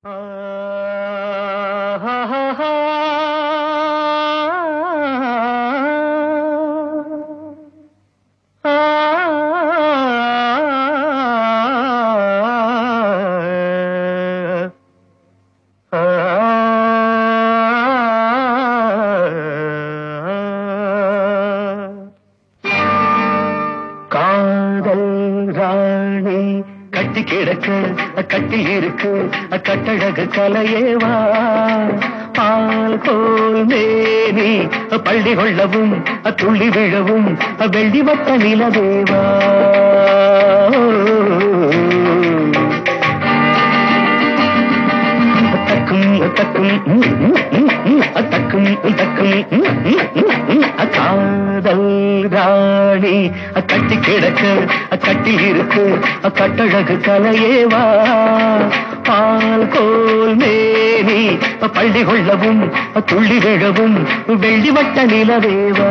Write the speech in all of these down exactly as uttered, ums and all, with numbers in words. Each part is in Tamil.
காதல் ராணி கட்டி கிடக்க கட்டில் இருக்கு கட்டழகு கலையேவா பால் போல் மேனி பள்ளி கொள்ளவும் துள்ளி விழவும் வெள்ளி வட்ட நிலவேவா தக்கும் தக்கும் தக்கும் தக்கும் காதல் ராணி கட்டி கிடக்க கட்டில் இருக்கு கட்டழகு கலையேவா பால் கோல் மேனி பள்ளி கொள்ளவும் துள்ளி விழவும் வெள்ளி வட்ட நிலவேவா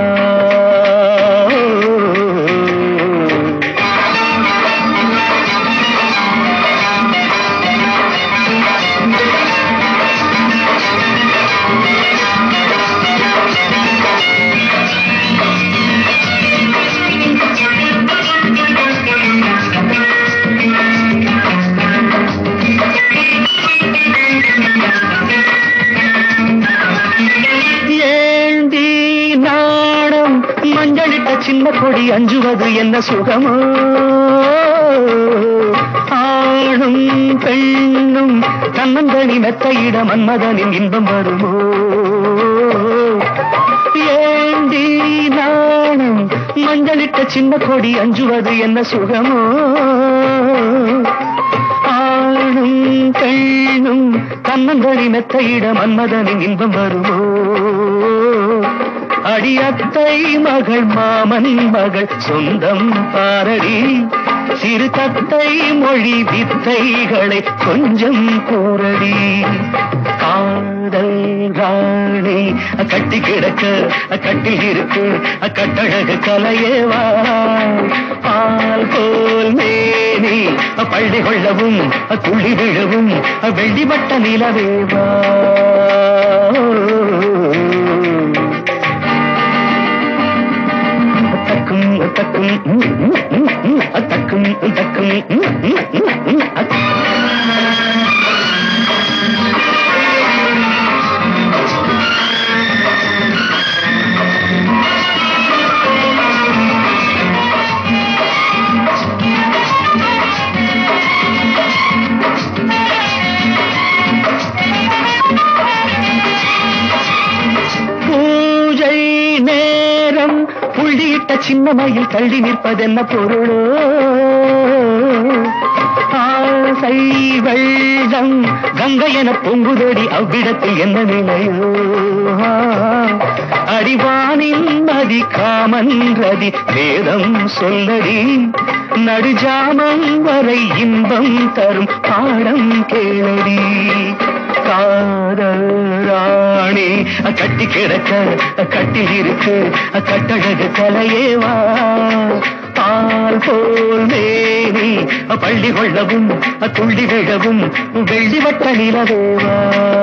மஞ்சளிட்ட சின்ன கொடி அஞ்சுவது என்ன சுகமோ ஆணும் பெண்ணும் தன்னந்தனி மெத்தையிட மன்மதனின் இன்பம் வருமோ ஏண்டி நானும் மஞ்சளிட்ட சின்ன கொடி அஞ்சுவது என்ன சுகமோ ஆணும் பெண்ணும் தன்னந்தனி மெத்தையிட மன்மதனின் இன்பம் வருமோ அடியத்தை மகள் மாமன் மகள் சொந்தம் பாரடி சிறு தத்தை மொழி வித்தைகளை கொஞ்சம் கூறடி காதல் ராணி கட்டி கிடக்க கட்டில் இருக்கு கட்டழகு கலையேவா பால் போல் மேனி பள்ளி கொள்ளவும் துள்ளி விழவும் வெள்ளி வட்ட நிலவேவா தக்கும் தக்கும் தக்கும் பூஜை நேரம் புள்ளியிட்ட சின்னமையில் தள்ளி நிற்பதென்ன பொருளோ ஆசை வெள்ளம் கங்கை என பொங்குதடி அவ்விடத்தில் என்ன நிலையோ அடிவானின் நதி காமன் ரதி வேதம் சொல்லடி நடுஜாமம் வரை இன்பம் தரும் பாடம் கேளடி காதல் ராணி கட்டி கிடக்க கட்டில் இருக்கு கட்டழகு கலையேவா பால் போல் மேனி பள்ளி கொள்ளவும் துள்ளி விழவும் வெள்ளி வட்ட நிலவேவா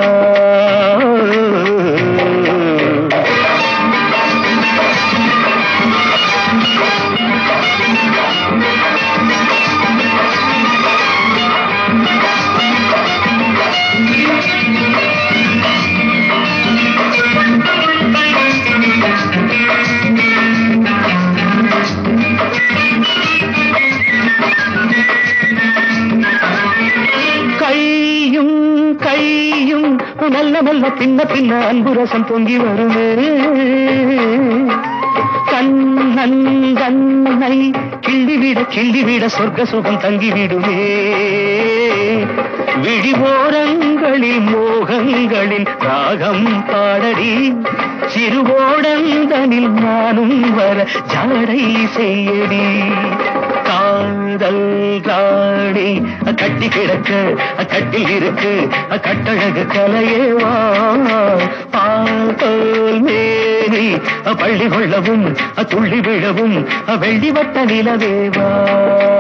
கையும் கையும் நல்ல நல்ல பின்ன பின்ன அன்பு ரசம் பொங்கி வருமே கண்ணன் கண்ணை கிள்ளிவிட கிள்ளிவிட சொர்க்க சுகம் தங்கிவிடுமே விழிவோரங்களில் மோகங்களின் ராகம் பாடடி சிறுவோடந்தனில் நானும் வர ஜாடை செய்யடி காதல் ராணி கட்டி கிடக்க கட்டில் இருக்கு கட்டழகு கலையேவா பால் போல் மேனி பள்ளி கொள்ளவும் துள்ளி விழவும் வெள்ளி வட்ட நிலவேவா